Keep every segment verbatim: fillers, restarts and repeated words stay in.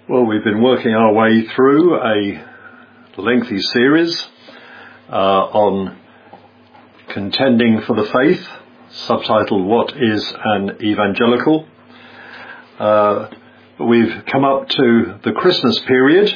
Well, we've been working our way through a lengthy series uh, on contending for the faith, subtitled What is an Evangelical? Uh, we've come up to the Christmas period.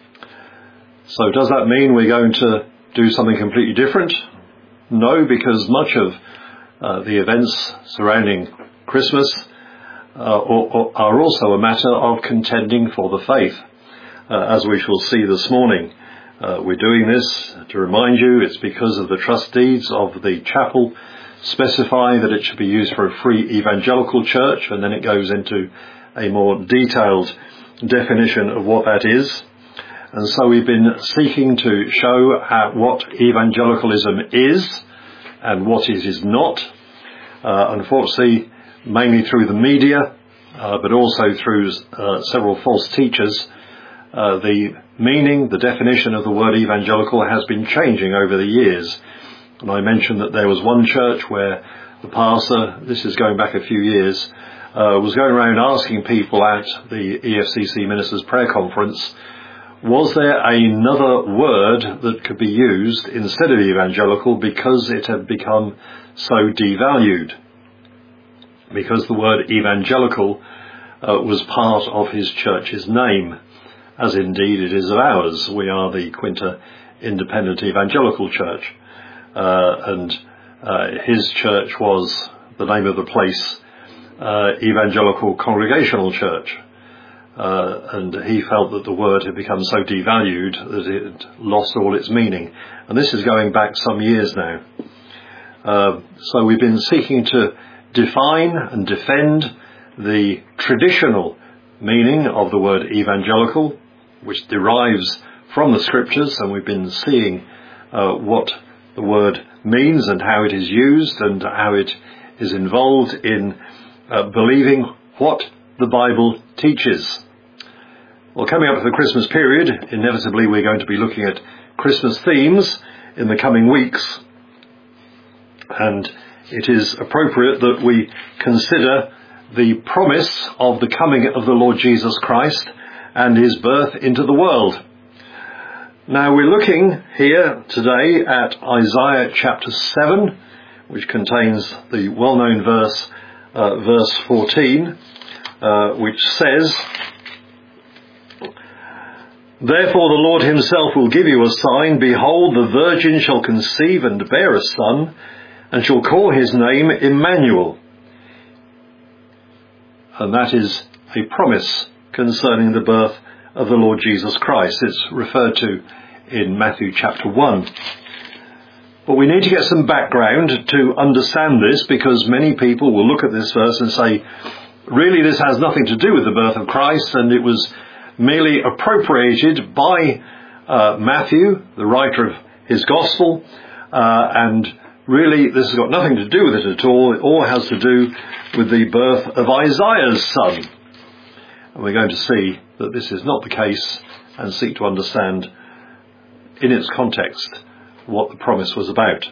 So does that mean we're going to do something completely different? No, because much of uh, the events surrounding Christmas uh, or, or are also a matter of contending for the faith, uh, as we shall see this morning. Uh, we're doing this to remind you it's because of the trust deeds of the chapel specify that it should be used for a free evangelical church, and then it goes into a more detailed definition of what that is. And so we've been seeking to show how, what evangelicalism is and what it is not. Uh, unfortunately, mainly through the media, uh, but also through uh, several false teachers, uh, the meaning, the definition of the word evangelical has been changing over the years. And I mentioned that there was one church where the pastor, this is going back a few years, uh, was going around asking people at the E F C C Ministers' Prayer Conference, was there another word that could be used instead of evangelical because it had become so devalued? Because the word evangelical uh, was part of his church's name, as indeed it is of ours. We are the Quinta Independent Evangelical Church, uh, and uh, his church was the name of the place, uh, Evangelical Congregational Church. Uh, and he felt that the word had become so devalued that it had lost all its meaning. And this is going back some years now. Uh, so we've been seeking to define and defend the traditional meaning of the word evangelical, which derives from the scriptures, and we've been seeing uh, what the word means and how it is used and how it is involved in uh, believing what the Bible teaches. Well, coming up to the Christmas period, inevitably we're going to be looking at Christmas themes in the coming weeks, and it is appropriate that we consider the promise of the coming of the Lord Jesus Christ and his birth into the world. Now, we're looking here today at Isaiah chapter seven, which contains the well-known verse, uh, verse fourteen, uh, which says, "Therefore the Lord himself will give you a sign. Behold, the virgin shall conceive and bear a son, and shall call his name Emmanuel." And that is a promise concerning the birth of the Lord Jesus Christ. It's referred to in Matthew chapter one. But we need to get some background to understand this, because many people will look at this verse and say, really this has nothing to do with the birth of Christ, and it was merely appropriated by uh, Matthew, the writer of his gospel, uh, and really this has got nothing to do with it at all. It all has to do with the birth of Isaiah's son. And we're going to see that this is not the case and seek to understand in its context what the promise was about.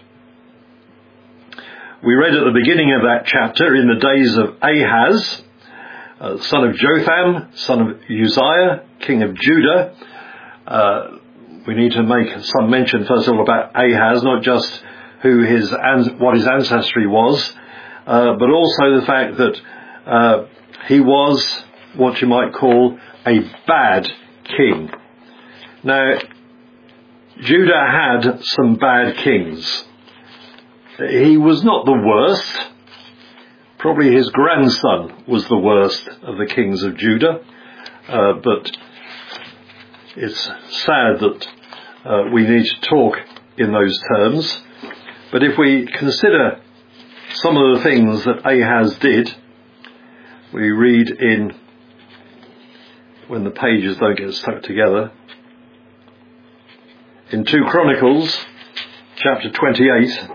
We read at the beginning of that chapter, in the days of Ahaz, uh, son of Jotham, son of Uzziah, king of Judah. Uh, we need to make some mention first of all about Ahaz, not just who his what his ancestry was, uh, but also the fact that uh, he was what you might call a bad king. Now, Judah had some bad kings. He was not the worst. Probably his grandson was the worst of the kings of Judah. Uh, but it's sad that uh, we need to talk in those terms. But if we consider some of the things that Ahaz did, we read in, when the pages don't get stuck together, in two Chronicles, chapter twenty-eight,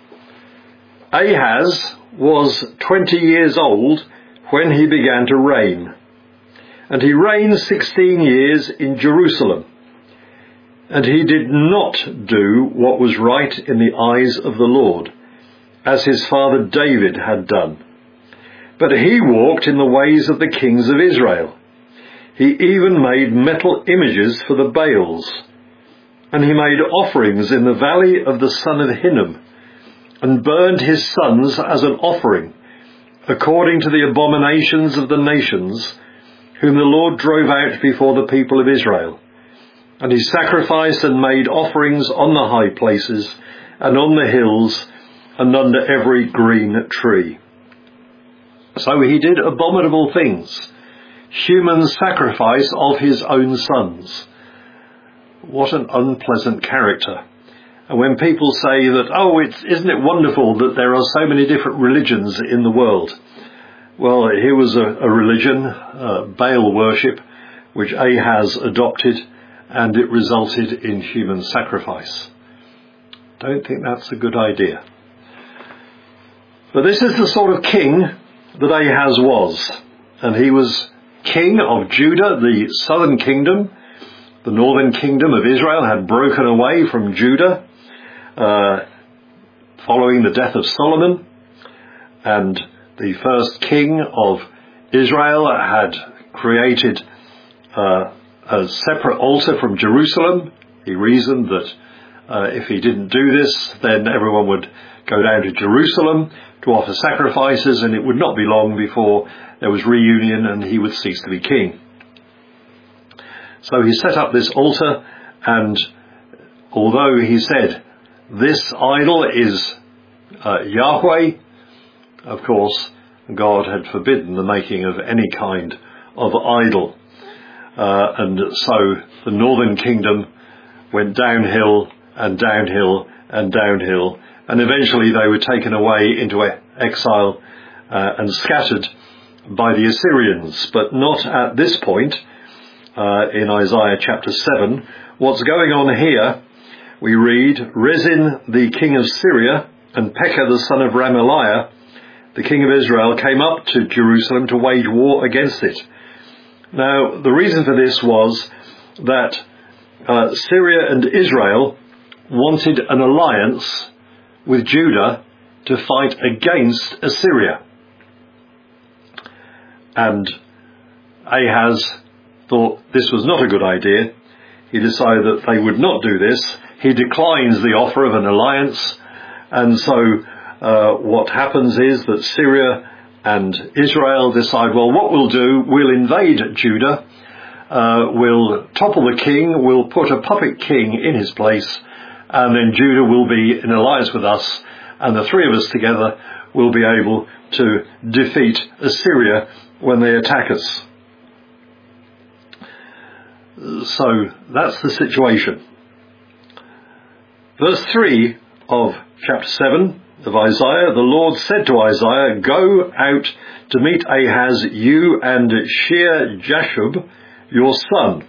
Ahaz was twenty years old when he began to reign, and he reigned sixteen years in Jerusalem. And he did not do what was right in the eyes of the Lord, as his father David had done. But he walked in the ways of the kings of Israel. He even made metal images for the Baals. And he made offerings in the valley of the son of Hinnom, and burned his sons as an offering, according to the abominations of the nations, whom the Lord drove out before the people of Israel. And he sacrificed and made offerings on the high places, and on the hills, and under every green tree. So he did abominable things, human sacrifice of his own sons. What an unpleasant character. And when people say that, oh, it's, isn't it wonderful that there are so many different religions in the world? Well, here was a, a religion, uh, Baal worship, which Ahaz adopted, and it resulted in human sacrifice. Don't think that's a good idea. But this is the sort of king that Ahaz was. And he was king of Judah, the southern kingdom. The northern kingdom of Israel had broken away from Judah uh, following the death of Solomon. And the first king of Israel had created uh, a separate altar from Jerusalem. He reasoned that uh, if he didn't do this, then everyone would go down to Jerusalem to offer sacrifices, and it would not be long before there was reunion and he would cease to be king. So he set up this altar, and although he said, this idol is uh, Yahweh, of course, God had forbidden the making of any kind of idol. Uh, and so the northern kingdom went downhill and downhill and downhill, and eventually they were taken away into exile uh, and scattered by the Assyrians. But not at this point uh, in Isaiah chapter seven. What's going on here, we read, Rezin the king of Syria and Pekah the son of Ramaliah, the king of Israel, came up to Jerusalem to wage war against it. Now, the reason for this was that uh, Syria and Israel wanted an alliance with Judah to fight against Assyria. And Ahaz thought this was not a good idea. He decided that they would not do this. He declines the offer of an alliance. And so uh, what happens is that Syria and Israel decide, well, what we'll do, we'll invade Judah, uh, we'll topple the king, we'll put a puppet king in his place, and then Judah will be in alliance with us, and the three of us together will be able to defeat Assyria when they attack us. So that's the situation. Verse three of chapter seven of Isaiah, the Lord said to Isaiah, go out to meet Ahaz, you and Shear-Jashub, your son.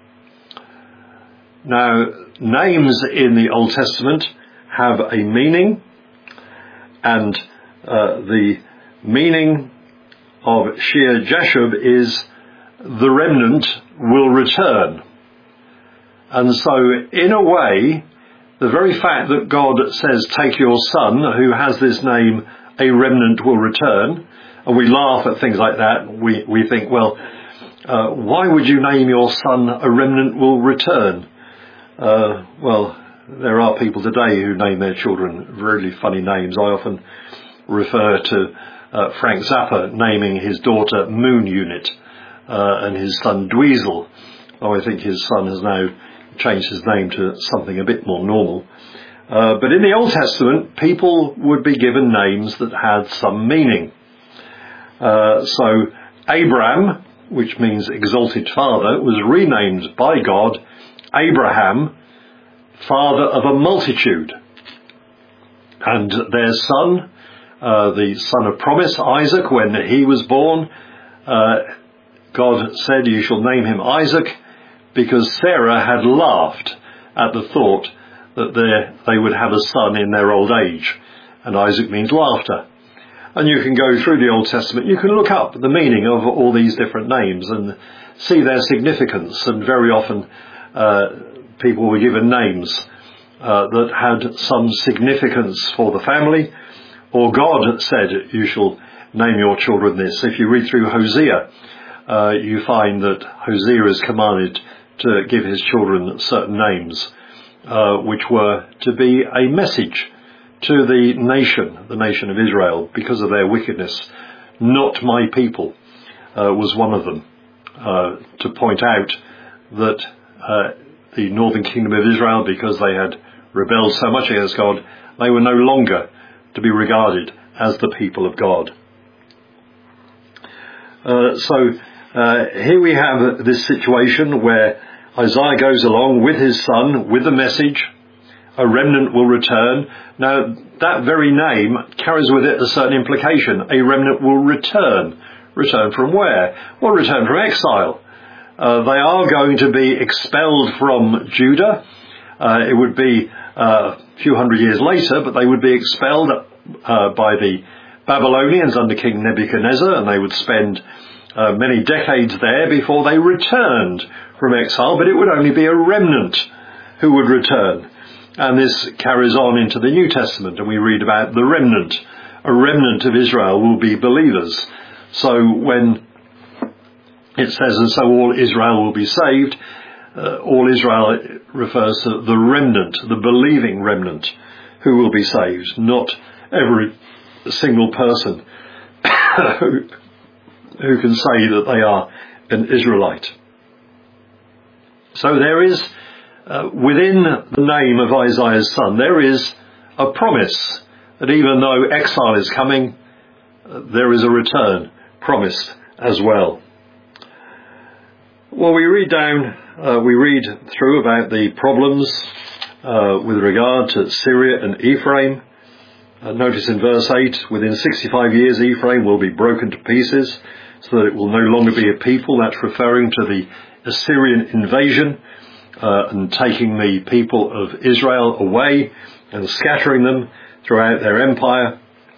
Now, names in the Old Testament have a meaning, and uh, the meaning of Shear-Jashub is the remnant will return. And so, in a way, the very fact that God says, take your son, who has this name, a remnant will return, and we laugh at things like that, we, we think, well, uh, why would you name your son a remnant will return? Uh, well, there are people today who name their children really funny names. I often refer to uh, Frank Zappa naming his daughter Moon Unit uh, and his son Dweezil. Oh, I think his son has now changed his name to something a bit more normal. Uh, but in the Old Testament, people would be given names that had some meaning. Uh, so Abram, which means exalted father, was renamed by God Abraham, father of a multitude. And their son, uh, the son of promise, Isaac, when he was born, uh, God said, you shall name him Isaac, because Sarah had laughed at the thought that they would have a son in their old age. And Isaac means laughter. And you can go through the Old Testament, you can look up the meaning of all these different names and see their significance. And very often uh, people were given names uh, that had some significance for the family. Or God said, you shall name your children this. If you read through Hosea, uh, you find that Hosea is commanded to give his children certain names, uh, which were to be a message to the nation, the nation of Israel, because of their wickedness. Not my people uh, was one of them, uh, to point out that uh, the northern kingdom of Israel, because they had rebelled so much against God, they were no longer to be regarded as the people of God. Uh, so uh, here we have this situation where Isaiah goes along with his son, with the message, a remnant will return. Now, that very name carries with it a certain implication. A remnant will return. Return from where? Well, return from exile. Uh, they are going to be expelled from Judah. Uh, it would be uh, a few hundred years later, but they would be expelled uh, by the Babylonians under King Nebuchadnezzar, and they would spend uh, many decades there before they returned from exile, but it would only be a remnant who would return. And this carries on into the New Testament, and we read about the remnant. A remnant of Israel will be believers. So when it says, and so all Israel will be saved, uh, all Israel refers to the remnant, the believing remnant, who will be saved, not every single person who, who can say that they are an Israelite. So there is, uh, within the name of Isaiah's son, there is a promise that even though exile is coming, uh, there is a return promised as well. Well, we read down, uh, we read through about the problems uh, with regard to Syria and Ephraim. Uh, notice in verse eight, within sixty-five years Ephraim will be broken to pieces, so that it will no longer be a people. That's referring to the Assyrian invasion uh, and taking the people of Israel away and scattering them throughout their empire.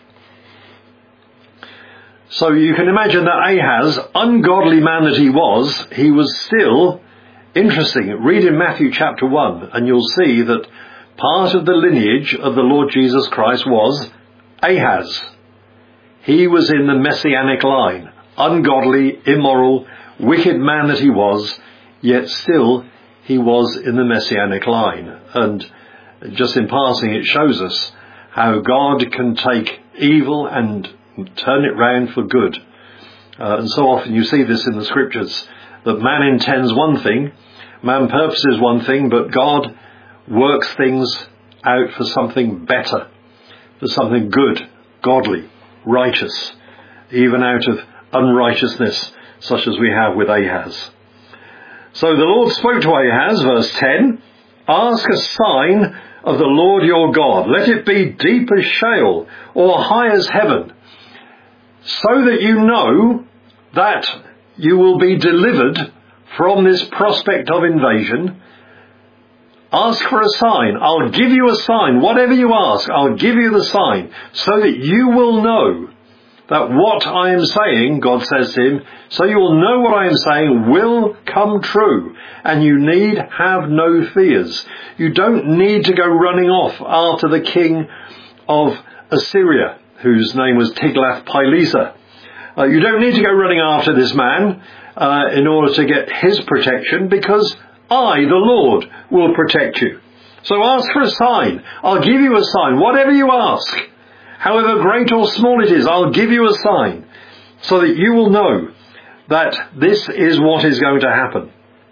So you can imagine that Ahaz, ungodly man that he was, he was still interesting. Read in Matthew chapter one and you'll see that part of the lineage of the Lord Jesus Christ was Ahaz. He was in the messianic line. Ungodly, immoral, wicked man that he was, yet still he was in the messianic line. And just in passing, it shows us how God can take evil and turn it round for good. Uh, and so often you see this in the scriptures, that man intends one thing, man purposes one thing, but God works things out for something better, for something good, godly, righteous, even out of unrighteousness, such as we have with Ahaz. So the Lord spoke to Ahaz, verse ten, ask a sign of the Lord your God. Let it be deep as Sheol or high as heaven, so that you know that you will be delivered from this prospect of invasion. Ask for a sign. I'll give you a sign. Whatever you ask, I'll give you the sign, so that you will know that what I am saying, God says to him, so you will know what I am saying will come true, and you need have no fears. You don't need to go running off after the king of Assyria, whose name was Tiglath-Pileser. Uh, you don't need to go running after this man uh, in order to get his protection, because I, the Lord, will protect you. So ask for a sign. I'll give you a sign. Whatever you ask, however great or small it is, I'll give you a sign, so that you will know that this is what is going to happen.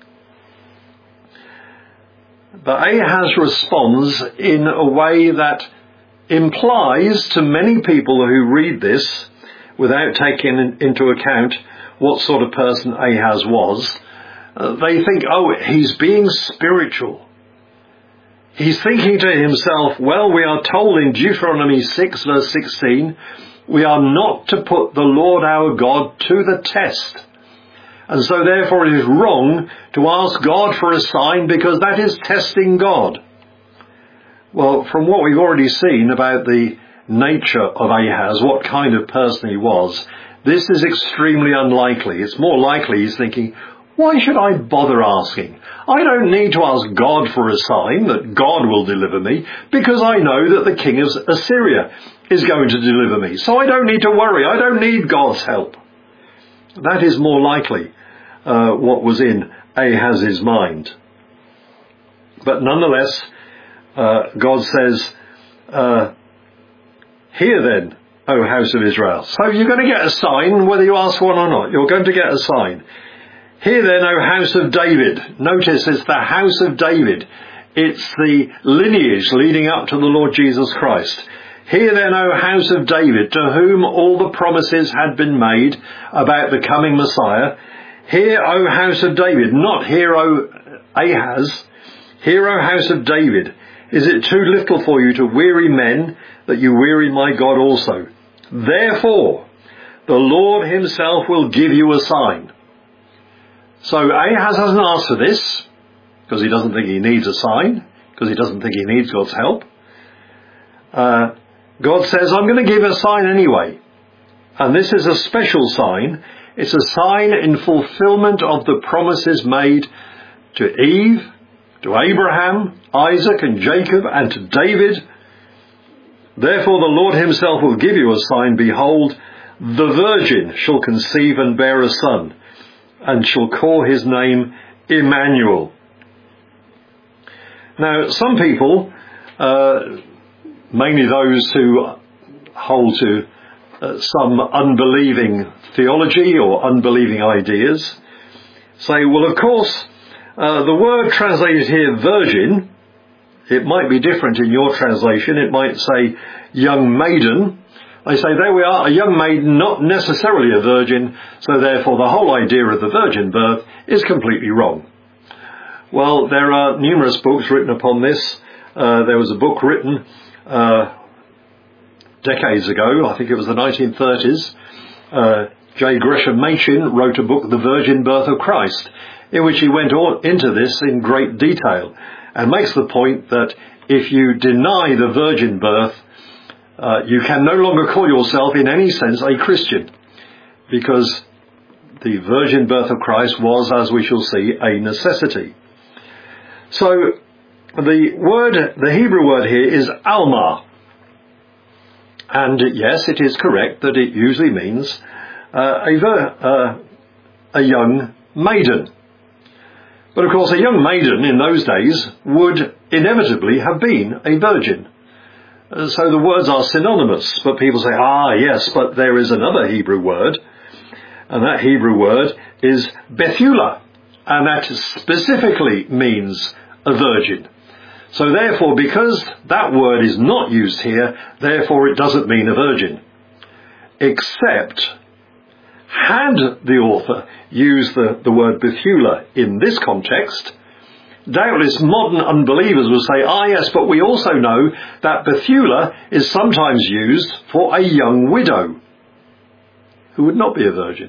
But Ahaz responds in a way that implies to many people who read this, without taking into account what sort of person Ahaz was, uh, they think, oh, he's being spiritual. He's thinking to himself, well, we are told in Deuteronomy six, verse sixteen, we are not to put the Lord our God to the test. And so therefore it is wrong to ask God for a sign, because that is testing God. Well, from what we've already seen about the nature of Ahaz, what kind of person he was, this is extremely unlikely. It's more likely he's thinking, why should I bother asking? I don't need to ask God for a sign that God will deliver me, because I know that the king of Assyria is going to deliver me. So I don't need to worry. I don't need God's help. That is more likely uh, what was in Ahaz's mind. But nonetheless, uh, God says, uh, hear then, O house of Israel. So you're going to get a sign, whether you ask one or not. You're going to get a sign. Hear then, O house of David. Notice it's the house of David. It's the lineage leading up to the Lord Jesus Christ. Hear then, O house of David, to whom all the promises had been made about the coming Messiah. Hear, O house of David, not hear, O Ahaz. Hear, O house of David. Is it too little for you to weary men, that you weary my God also? Therefore, the Lord himself will give you a sign. So Ahaz hasn't asked for this, because he doesn't think he needs a sign, because he doesn't think he needs God's help. Uh, God says, I'm going to give a sign anyway. And this is a special sign. It's a sign in fulfillment of the promises made to Eve, to Abraham, Isaac and Jacob, and to David. Therefore the Lord himself will give you a sign. Behold, the virgin shall conceive and bear a son, and shall call his name Emmanuel. Now, some people, uh, mainly those who hold to uh, some unbelieving theology or unbelieving ideas, say, well, of course, uh, the word translated here, virgin, it might be different in your translation. It might say young maiden. They say, there we are, a young maiden, not necessarily a virgin, so therefore the whole idea of the virgin birth is completely wrong. Well, there are numerous books written upon this. Uh, there was a book written uh, decades ago, I think it was the nineteen thirties. Uh, J. Gresham Machen wrote a book, The Virgin Birth of Christ, in which he went on into this in great detail, and makes the point that if you deny the virgin birth, uh, you can no longer call yourself in any sense a Christian, because the virgin birth of Christ was, as we shall see, a necessity. So the word, the Hebrew word here is Alma. And yes, it is correct that it usually means uh, a, ver, uh, a young maiden. But of course, a young maiden in those days would inevitably have been a virgin. Uh, so the words are synonymous. But people say, ah, yes, but there is another Hebrew word. And that Hebrew word is Bethulah. And that specifically means a virgin. So therefore, because that word is not used here, therefore it doesn't mean a virgin. Except, had the author used the, the word Bethulah in this context, doubtless modern unbelievers will say, ah yes, but we also know that Bethulah is sometimes used for a young widow who would not be a virgin.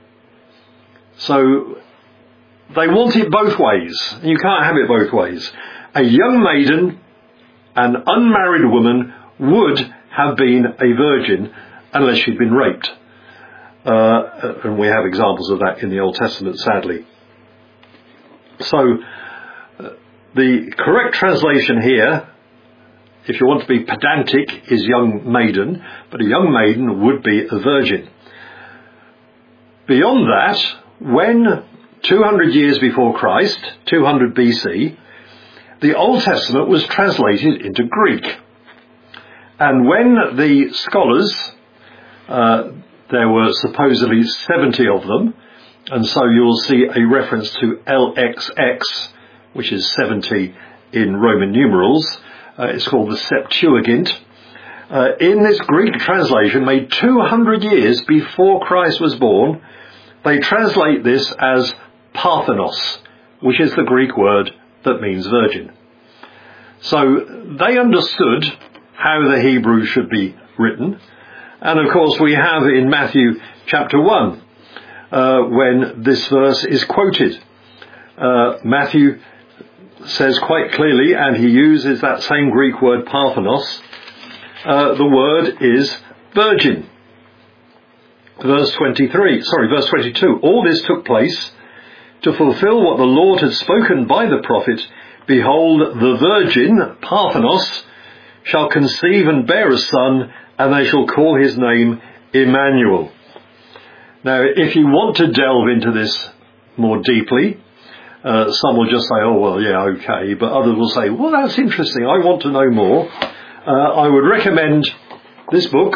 So they want it both ways. You can't have it both ways. A young maiden, an unmarried woman, would have been a virgin unless she'd been raped. Uh, and we have examples of that in the Old Testament, sadly. So uh, the correct translation here, if you want to be pedantic, is young maiden, but a young maiden would be a virgin. Beyond that, when two hundred years before Christ, two hundred B C, the Old Testament was translated into Greek. And when the scholars, uh, there were supposedly seventy of them, and so you'll see a reference to L X X, which is seventy in Roman numerals. Uh, it's called the Septuagint. Uh, in this Greek translation, made two hundred years before Christ was born, they translate this as Parthenos, which is the Greek word that means virgin. So they understood how the Hebrew should be written. And of course we have in Matthew chapter one, uh, when this verse is quoted. Uh, Matthew says quite clearly, and he uses that same Greek word Parthenos, uh, the word is virgin. Verse twenty-three, sorry, verse twenty-two. All this took place to fulfill what the Lord had spoken by the prophet. Behold, the virgin, Parthenos, shall conceive and bear a son, and they shall call his name Emmanuel. Now, if you want to delve into this more deeply, uh, some will just say, oh, well, yeah, okay. But others will say, well, that's interesting. I want to know more. Uh, I would recommend this book,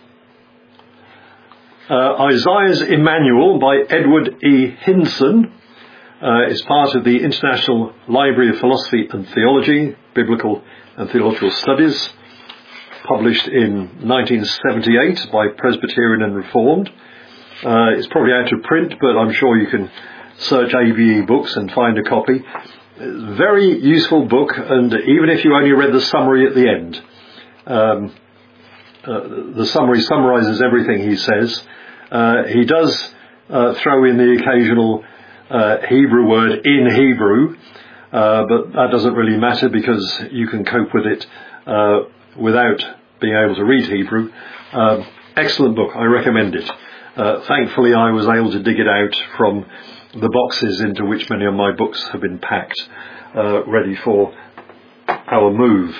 uh, Isaiah's Emmanuel by Edward E. Hinson. Uh, it's part of the International Library of Philosophy and Theology, Biblical and Theological Studies, published in nineteen seventy-eight by Presbyterian and Reformed. Uh, it's probably out of print, but I'm sure you can search A B E books and find a copy. Very useful book, and even if you only read the summary at the end, um, uh, the summary summarizes everything he says. Uh, he does uh, throw in the occasional uh, Hebrew word in Hebrew, uh, but that doesn't really matter because you can cope with it uh, without being able to read Hebrew. Uh, excellent book. I recommend it. Uh, thankfully, I was able to dig it out from the boxes into which many of my books have been packed, uh, ready for our move.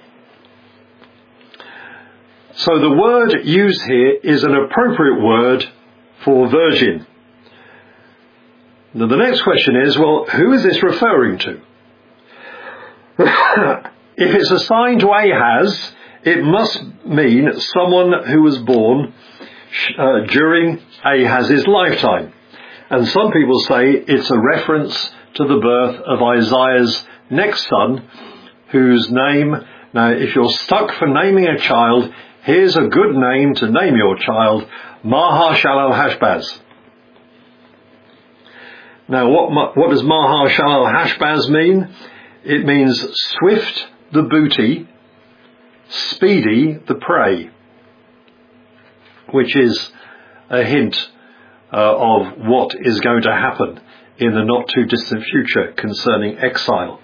So the word used here is an appropriate word for virgin. Now the next question is, well, who is this referring to? If it's assigned to Ahaz, it must mean someone who was born uh, during Ahaz's lifetime. And some people say it's a reference to the birth of Isaiah's next son, whose name, now if you're stuck for naming a child, here's a good name to name your child, Maher-shalal-Hash-baz. Now what, what does Maher-shalal-Hash-baz mean? It means swift the booty, speedy the prey, which is a hint uh, of what is going to happen in the not too distant future concerning exile.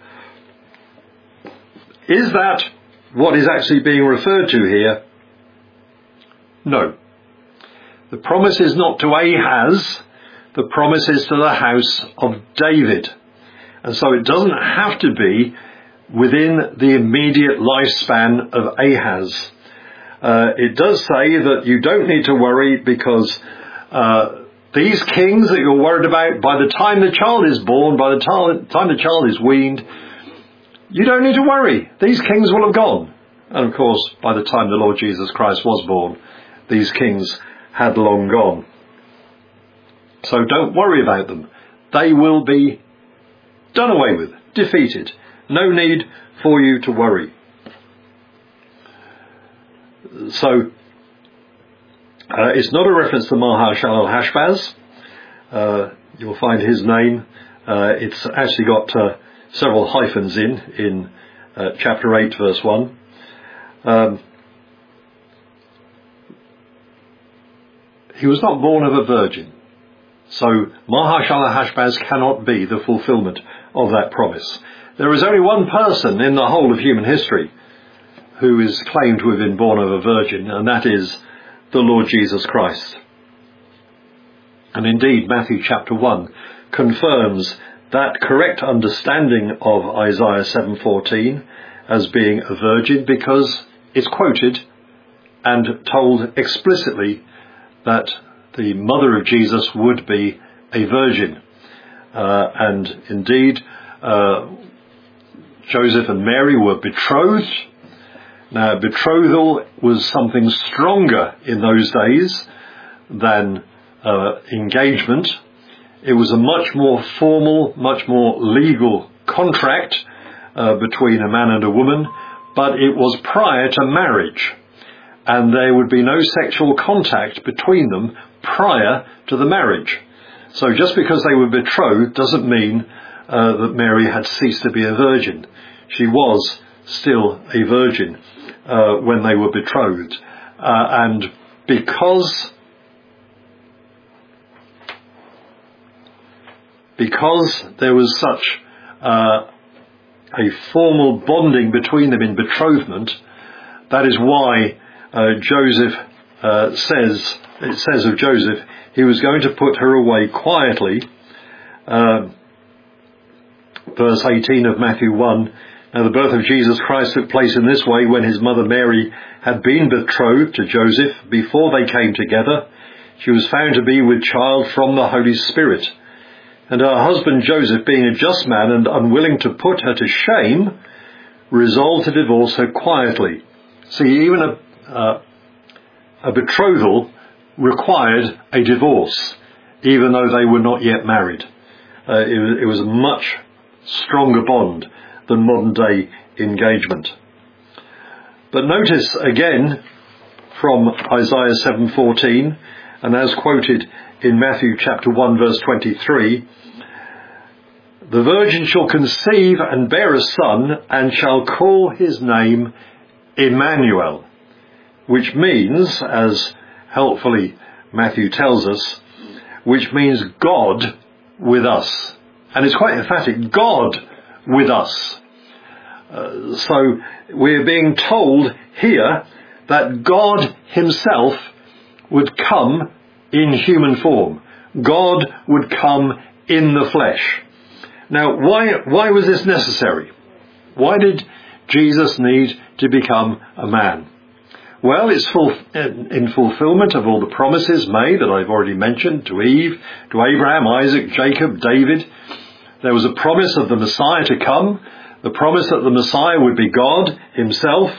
Is that what is actually being referred to here? No. The promise is not to Ahaz, the promise is to the house of David. And so it doesn't have to be within the immediate lifespan of Ahaz. Uh, it does say that you don't need to worry because uh, these kings that you're worried about, by the time the child is born, by the time, time the child is weaned, you don't need to worry. These kings will have gone. And of course, by the time the Lord Jesus Christ was born, these kings had long gone. So don't worry about them. They will be done away with, defeated. No need for you to worry. So, uh, it's not a reference to Maher-shalal-Hash-baz. Uh, you'll find his name. Uh, it's actually got uh, several hyphens in, in uh, chapter eight, verse one. Um, he was not born of a virgin. So, Maher-shalal-Hash-baz cannot be the fulfillment of that promise. There is only one person in the whole of human history who is claimed to have been born of a virgin, and that is the Lord Jesus Christ. And indeed, Matthew chapter one confirms that correct understanding of Isaiah seven fourteen as being a virgin, because it's quoted and told explicitly that the mother of Jesus would be a virgin. Uh, and indeed, uh, Joseph and Mary were betrothed. Now, betrothal was something stronger in those days than uh, engagement. It was a much more formal, much more legal contract uh, between a man and a woman, but it was prior to marriage, and there would be no sexual contact between them prior to the marriage. So just because they were betrothed doesn't mean uh, that Mary had ceased to be a virgin. She was still a virgin uh, when they were betrothed. Uh, and because, because there was such uh, a formal bonding between them in betrothment, that is why uh, Joseph uh, says, it says of Joseph, he was going to put her away quietly. Uh, verse eighteen of Matthew one, now the birth of Jesus Christ took place in this way: when his mother Mary had been betrothed to Joseph, before they came together, she was found to be with child from the Holy Spirit. And her husband Joseph, being a just man and unwilling to put her to shame, resolved to divorce her quietly. See, even a, uh, a betrothal required a divorce, even though they were not yet married. Uh, it, it was a much stronger bond than modern day engagement. But notice again from Isaiah seven fourteen, and as quoted in Matthew chapter one verse twenty-three, the virgin shall conceive and bear a son, and shall call his name Emmanuel, which means, as helpfully Matthew tells us, which means God with us. And it's quite emphatic, God with us. Uh, so we're being told here that God himself would come in human form. God would come in the flesh. Now, why, why was this necessary? Why did Jesus need to become a man? Well, it's full, in fulfillment of all the promises made that I've already mentioned to Eve, to Abraham, Isaac, Jacob, David. There was a promise of the Messiah to come, the promise that the Messiah would be God himself.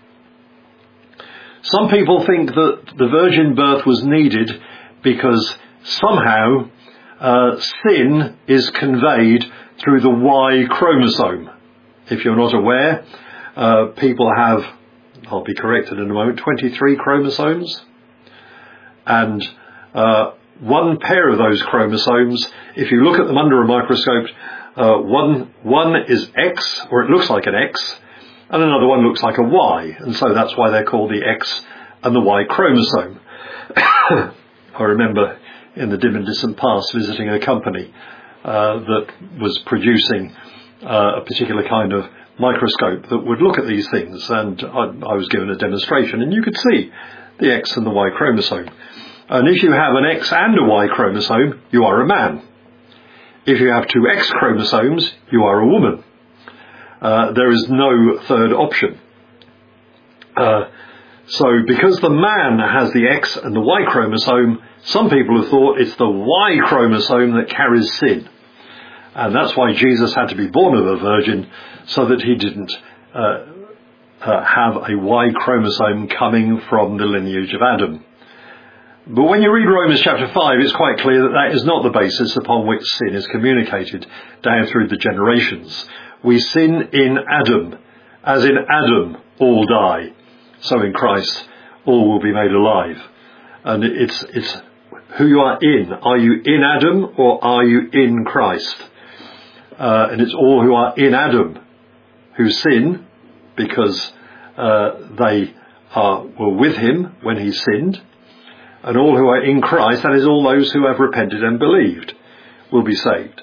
Some people think that the virgin birth was needed because somehow uh, sin is conveyed through the Y chromosome. If you're not aware, uh, people have, I'll be corrected in a moment, twenty-three chromosomes. And uh, one pair of those chromosomes, if you look at them under a microscope, uh, one, one is X, or it looks like an X, and another one looks like a Y. And so that's why they're called the X and the Y chromosome. I remember in the dim and distant past visiting a company uh, that was producing uh, a particular kind of microscope that would look at these things, and I, I was given a demonstration, and you could see the X and the Y chromosome. And if you have an X and a Y chromosome, you are a man. If you have two X chromosomes, you are a woman. Uh, there is no third option. Uh, so because the man has the X and the Y chromosome, some people have thought it's the Y chromosome that carries sin. And that's why Jesus had to be born of a virgin, so that he didn't uh, uh, have a Y chromosome coming from the lineage of Adam. But when you read Romans chapter five, it's quite clear that that is not the basis upon which sin is communicated down through the generations. We sin in Adam. As in Adam, all die. So in Christ, all will be made alive. And it's, it's who you are in. Are you in Adam or are you in Christ? Uh, and it's all who are in Adam who sin because uh, they are, were with him when he sinned. And all who are in Christ, that is all those who have repented and believed, will be saved.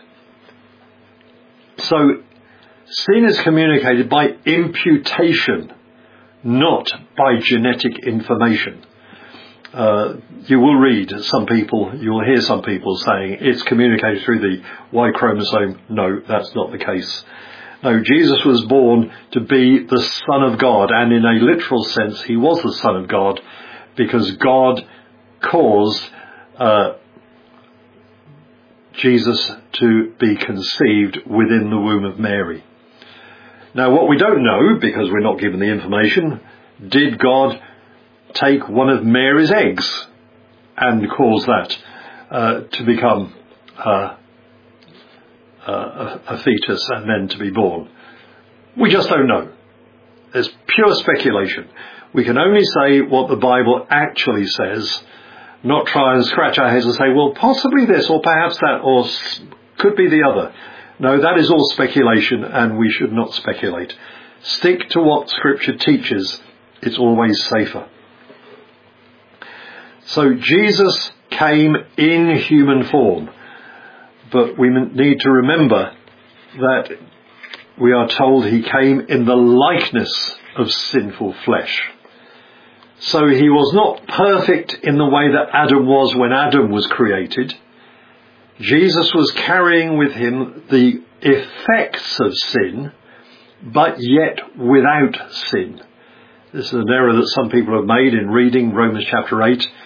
So sin is communicated by imputation, not by genetic information. Uh, you will read some people, you will hear some people saying it's communicated through the Y chromosome. No, that's not the case. No, Jesus was born to be the Son of God, and in a literal sense he was the Son of God, because God caused uh, Jesus to be conceived within the womb of Mary. Now, what we don't know, because we're not given the information, did God take one of Mary's eggs and cause that uh, to become uh, uh, a, a fetus and then to be born? We just don't know. It's pure speculation. We can only say what the Bible actually says, not try and scratch our heads and say, well, possibly this, or perhaps that, or could be the other. No, that is all speculation, and we should not speculate. Stick to what Scripture teaches. It's always safer. So Jesus came in human form, but we need to remember that we are told he came in the likeness of sinful flesh. So he was not perfect in the way that Adam was when Adam was created. Jesus was carrying with him the effects of sin, but yet without sin. This is an error that some people have made in reading Romans chapter eight.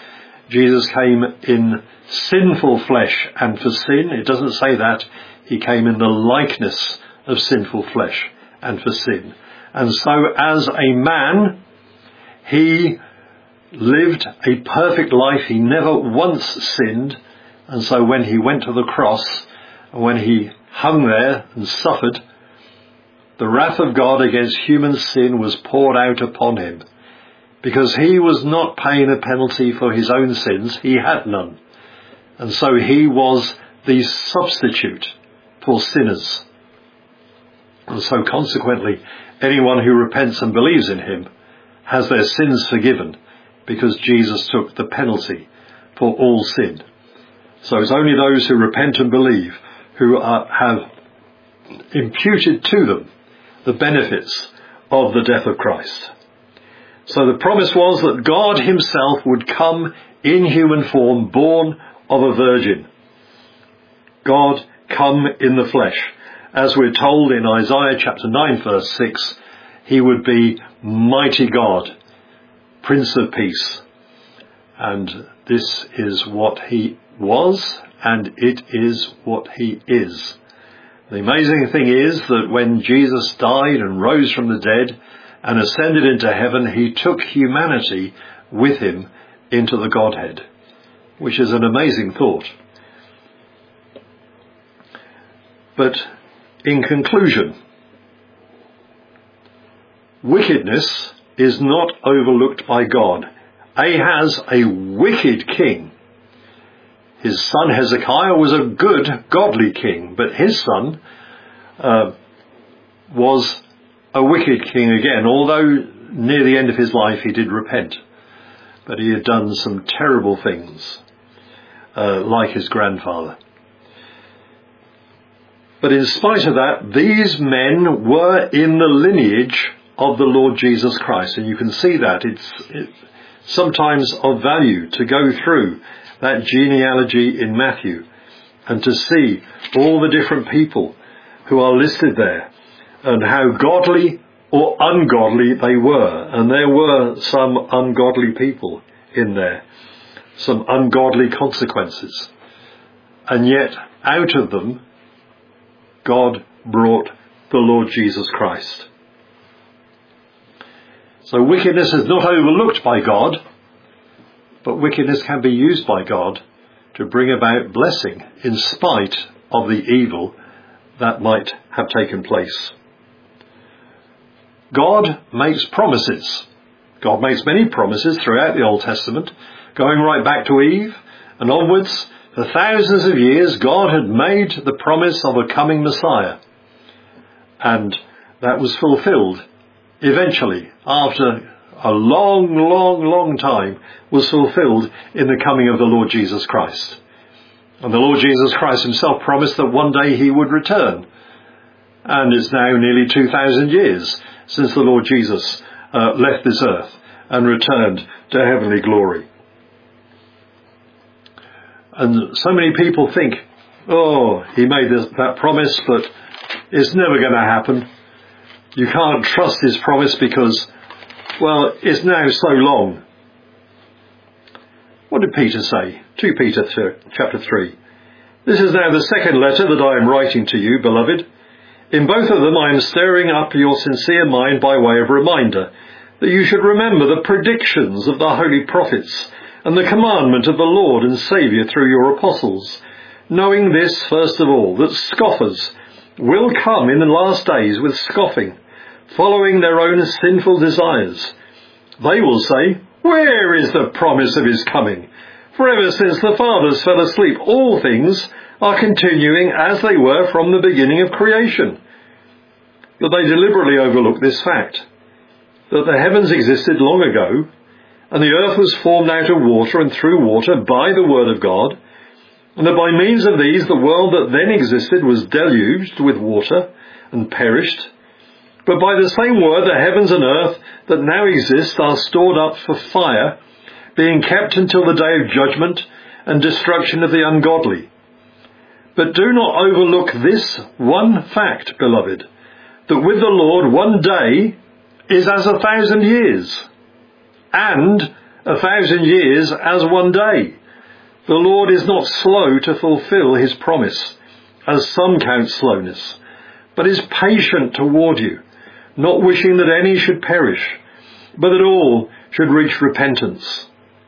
Jesus came in sinful flesh and for sin. It doesn't say that. He came in the likeness of sinful flesh and for sin. And so as a man, he lived a perfect life. He never once sinned. And so when he went to the cross, when he hung there and suffered, the wrath of God against human sin was poured out upon him, because he was not paying a penalty for his own sins. He had none. And so he was the substitute for sinners. And so consequently, anyone who repents and believes in him has their sins forgiven, because Jesus took the penalty for all sin. So it's only those who repent and believe who are, have imputed to them the benefits of the death of Christ. So the promise was that God himself would come in human form, born of a virgin. God come in the flesh. As we're told in Isaiah chapter nine verse six, he would be mighty God, Prince of Peace. And this is what he was, and it is what he is. The amazing thing is that when Jesus died and rose from the dead and ascended into heaven, he took humanity with him into the Godhead, which is an amazing thought. But in conclusion, wickedness is not overlooked by God. Ahaz, a wicked king. His son Hezekiah was a good, godly king, but his son uh, was a wicked king again, although near the end of his life he did repent. But he had done some terrible things, uh, like his grandfather. But in spite of that, these men were in the lineage of the Lord Jesus Christ. And you can see that. It's it, sometimes of value to go through that genealogy in Matthew and to see all the different people who are listed there and how godly or ungodly they were. And there were some ungodly people in there, some ungodly consequences. And yet out of them, God brought the Lord Jesus Christ. So wickedness is not overlooked by God, but wickedness can be used by God to bring about blessing in spite of the evil that might have taken place. God makes promises. God makes many promises throughout the Old Testament, going right back to Eve and onwards. For thousands of years, God had made the promise of a coming Messiah. And that was fulfilled eventually, after a long, long, long time, was fulfilled in the coming of the Lord Jesus Christ. And the Lord Jesus Christ himself promised that one day he would return. And it's now nearly two thousand years since the Lord Jesus uh, left this earth and returned to heavenly glory. And so many people think, oh, he made this, that promise, but it's never going to happen. You can't trust his promise because, well, it's now so long. What did Peter say? Second Peter chapter three. This is now the second letter that I am writing to you, beloved. In both of them I am stirring up your sincere mind by way of reminder, that you should remember the predictions of the holy prophets and the commandment of the Lord and Saviour through your apostles, knowing this, first of all, that scoffers will come in the last days with scoffing, following their own sinful desires. They will say, where is the promise of his coming? For ever since the fathers fell asleep, all things are continuing as they were from the beginning of creation. But they deliberately overlook this fact, that the heavens existed long ago, and the earth was formed out of water and through water by the word of God, and that by means of these the world that then existed was deluged with water and perished. But by the same word the heavens and earth that now exist are stored up for fire, being kept until the day of judgment and destruction of the ungodly. But do not overlook this one fact, beloved, that with the Lord one day is as a thousand years, and a thousand years as one day. The Lord is not slow to fulfill his promise, as some count slowness, but is patient toward you, not wishing that any should perish, but that all should reach repentance.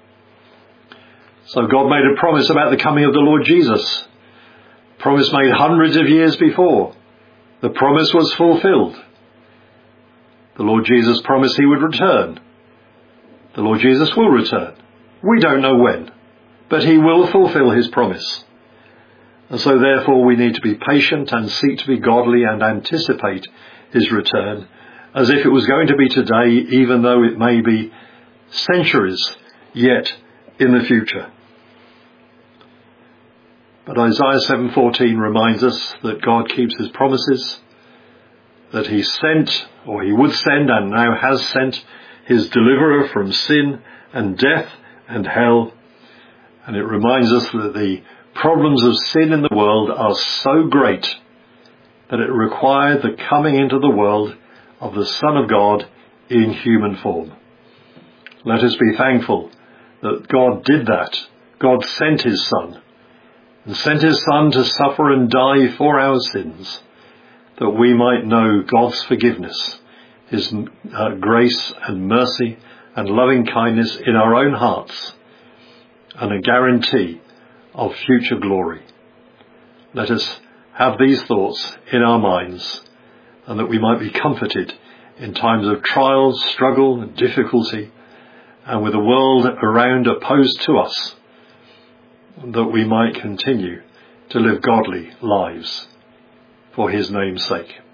So God made a promise about the coming of the Lord Jesus. Promise made hundreds of years before. The promise was fulfilled. The Lord Jesus promised he would return. The Lord Jesus will return. We don't know when, but he will fulfill his promise. And so therefore we need to be patient and seek to be godly and anticipate his return as if it was going to be today, even though it may be centuries yet in the future. But Isaiah seven fourteen reminds us that God keeps his promises, that he sent, or he would send and now has sent, his deliverer from sin and death and hell. And it reminds us that the problems of sin in the world are so great that it required the coming into the world of the Son of God in human form. Let us be thankful that God did that. God sent his Son, and sent his Son to suffer and die for our sins, that we might know God's forgiveness, his uh, grace and mercy and loving kindness in our own hearts, and a guarantee of future glory. Let us have these thoughts in our minds, and that we might be comforted in times of trials, struggle and difficulty, and with the world around opposed to us, that we might continue to live godly lives for his name's sake.